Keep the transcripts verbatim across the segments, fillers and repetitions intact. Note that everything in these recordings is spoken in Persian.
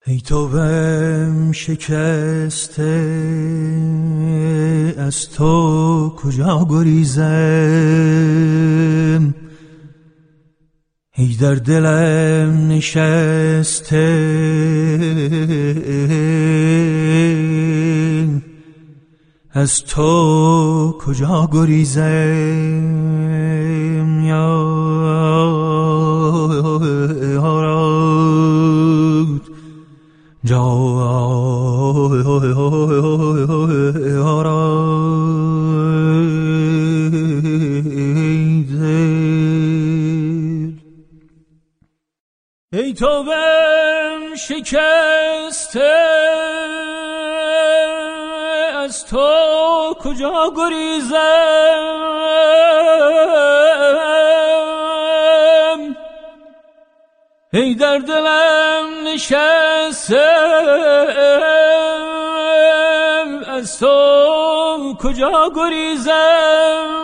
ای تو بم شکسته از تو کجا گریزم، ای در دلم نشسته از تو کجا گریزم. یا ای تو بم شکسته از تو کجا گریزم، ای در دلم نشسته از تو کجا گریزم.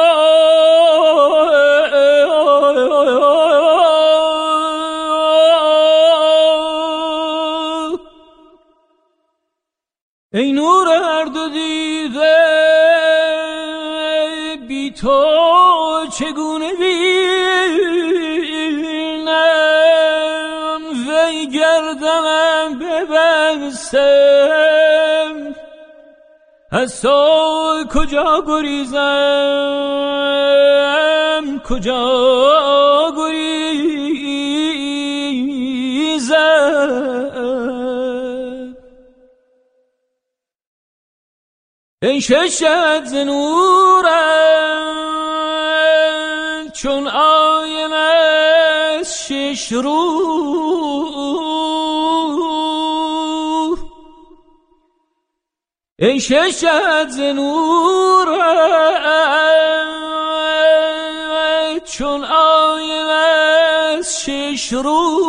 ای نور هر دو دیده بی تو چگونه بینم، وی گردنم ببستم از تو کجا گریزم، کجا گریزم. ای ششت ز نورت چون آینه از شش رو، ای ششت ز نورت چون آینه از شش رو،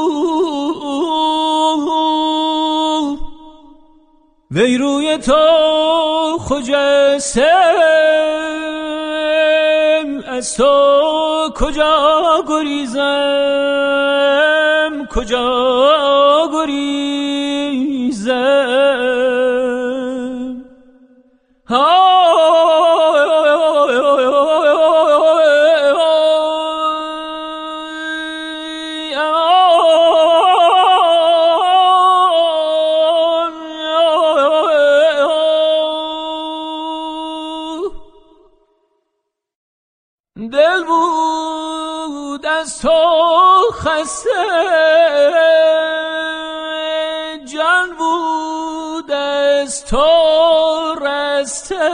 وی روی تو خجستم از تو کجا گریزم، کجا گریزم. دل بود از تو خسته، جان بود از تو رسته،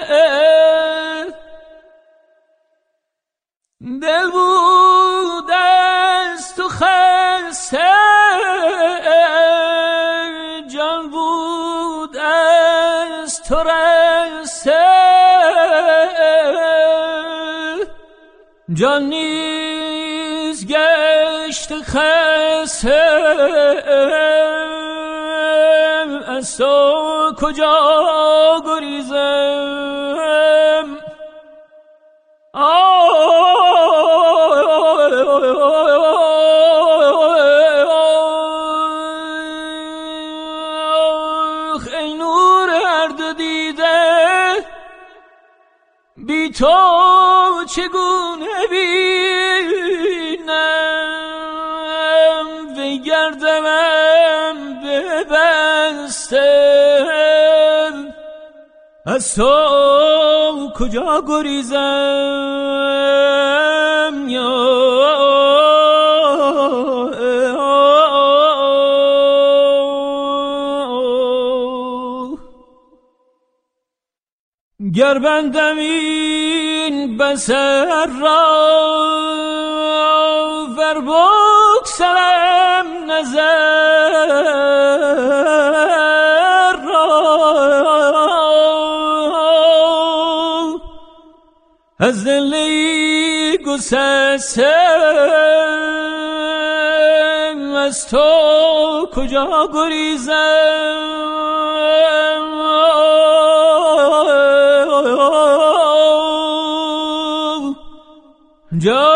دل بود از تو خسته، جان بود از تو رسته، جان نیز گشت خسته از تو کجا گریزم. آخ ای نور هر دو دیده بی تو چگونه بینم، وی گردنم ببستم از تو کجا گریزم. یا گر بندم این بصر را ور بگسلم نظر را، از دل گسستم از تو کجا گریزم. جا